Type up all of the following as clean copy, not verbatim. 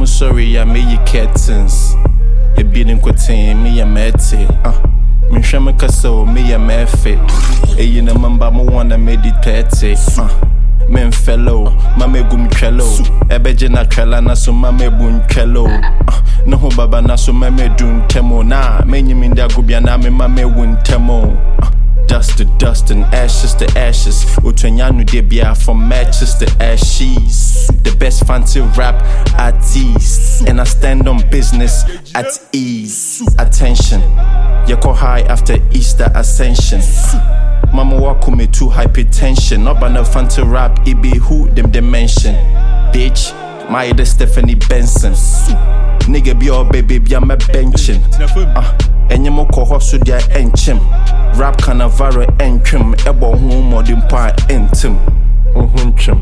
I'm sorry, I made you curtains. You beating quitting me a mete. Me shame kaso me a method. You know mamba mo wanna meditate. Men fellow, mame gum cello. Ebeje na trela na so mame bun cello. No ho baba na so mame dun temo na. Menyi minda gubia na me mame wun temo. Dust to dust and ashes to ashes. Utrenyanu debia from matches to ashes. The best fancy rap at ease. And I stand on business at ease. Attention, you call high after Easter ascension. Mama walk me to hypertension. Not by no fancy rap, it be who them dimension. Bitch, my the Stephanie Benson. Nigga be your baby, be my benching. And you mo ko hosu dia enchim. Rap canavaro entrim. Ebo hu modern pa entim. Uhunchim.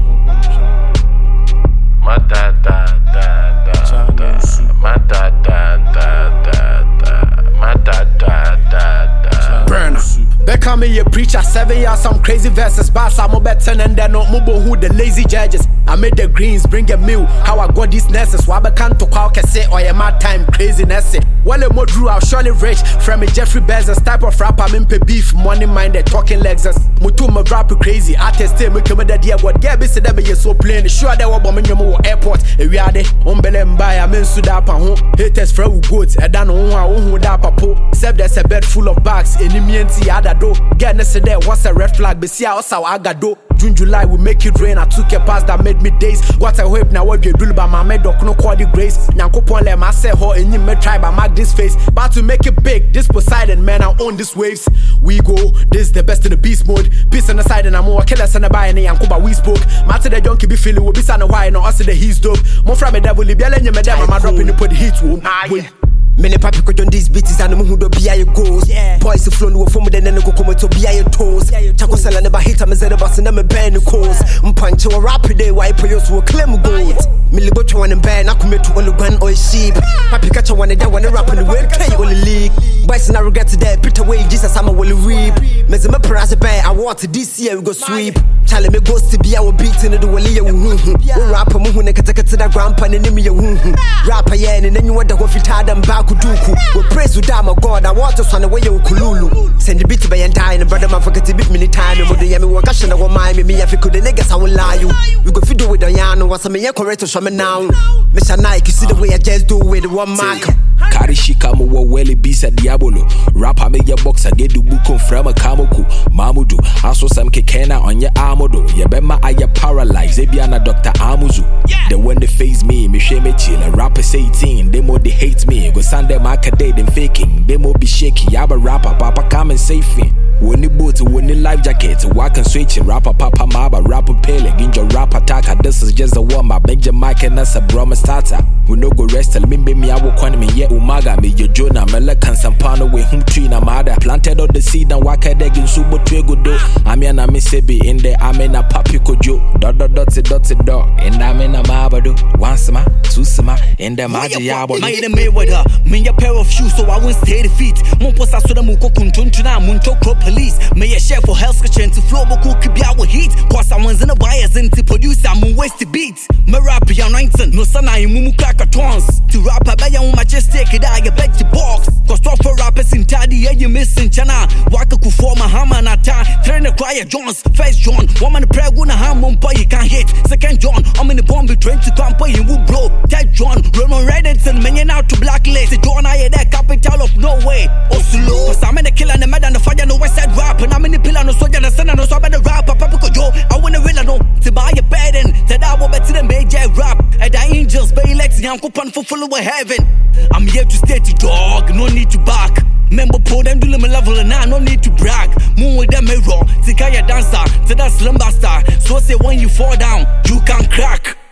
Ma da da da da da. Ma da da da da. Ma da da da da. Burner. Become me a preacher, 7 years, some crazy verses. Bass, I'm better and then no mobile who the lazy judges. I made the greens, bring a meal. How I got these nurses. Why I can't talk out, can say, or a mad time craziness. Well, a more drew, I'll surely rich. From me, Jeffrey Bezos type of rap, I'm in beef, money minded, talking Lexus. Mutu, my rap crazy. I test him, we come with the idea what get busy, that be so plain. Sure, they were bombing your airport. A we are the umbele buy, I'm in Sudapa home. Haters for goods, I don't know who that papo. Except there's a bed full of bags, enemy and other. Get there, what's a red flag? But see how I got do. June, July, we make it rain. I took a pass that made me days. What a whip now, what you do by my med, no quality grace. Nanko pon let my say ho, and you may try by mark this face. But to make it big, this Poseidon, man, I own these waves. We go, this the best in the beast mode. Peace on the side, and I'm more killers and a buy and Yankoba we spoke. Matter the junkie be feeling, will be son of why, no, us the he's dope. More from a devil, be a madam, I'm dropping to put the heat womb. Many papi could on these beats and who do be a ghost. Boys who flow no from the then go come to be a toes. Chaco Sala never hit him as a boss and I'm a band of course. Punch or rapid day, why payers will claim gold. Millibocho one and band, I commit to only one or sheep. Papi catch one and then when I rap in the world, play only league. Boys and I regret today, put away Jesus, I'm a will reap. Mezima Peraza Bay, I want to this year we go sweep. Charlie me goes to be our beat in the Walia. Rapper Muhuna can take it to the grandpa and enemy. Rapper, yeah, and then you want to go fit hard and back. We praise with damn God. I want to swan away your Kululu. Send the beat by and die, and brother, man, forget to beat me time. But the Yami work, I should not mind me. If you could, the niggas, I will lie you. We go feed with Diana, what's a mere correct to shaman now. Mr. Nike, you see the way I just do with one mark. Karishika mo welly bisa diabolo. Rapper me your box, I get the book on from a Kamoku. Mamudu, also some kekena on your armodo. Yabema aya paralyzed, Ebiana Dr. Amuzu. Then when they face me shame me chill. Rapper say 18, they more they hate me. Go Sunday market day, them faking. They more be shaky. Yaba rapper, papa come and save me. When the boat, when the life jacket, walk and switch. Rapper, papa, maba, rapper, pele, ginjo, rapper, taka. This is just a warm up. Benja Mike and that's a broma starter. We no go rest, tell me, baby, I will quant me, yeah, umaga, me, your Jonah, Melekan, Sampano, with whom tree, Namada. Planted all the seed and walk a deg in Subo Twego do. I'm in a Mississippi in there, I'm in a papico joke. Dot, and I'm in a Mabado. One summer, two summer, in the Magiabo. My Mayweather, me a pair of shoes, so I won't stay the feet. Moposa Sudamuko Kuntuntuna, Munto Police. May a share for health kitchen to flow Boku Kibia with heat. Cause someone's in a buyers and to produce I'm waste the beats. Me rap Yanington, no son, I mumu cracker tons. To rap a bayan majestic, I bet the box. Cause top for rappers in Taddy, yeah, you missing Chana. Waka Kufoma Hamanata, train a choir Jones. First John, woman prayer gonna hamon boy you can't hit. Second John, I'm in the bomb train to come boy you will blow. Third John, Roman Reddington, many out to blacklist. John, I that capital of Norway. Oslo, cause I'm in the killer and the mad and the fire, no west side rap. And I'm in the pillar, no soldier, and the son, and no so about the rap. Papa Joe, I wanna really know to buy a bed and that I will bet to the major rap. And the angels, bay legs, young coupon for full of heaven. I'm here to stay to dog, no need to back. Member pull them do them level and I no need to brag. Moon with them mirror, Tikaya dancer, to that slumber star. So say when you fall down, you can crack.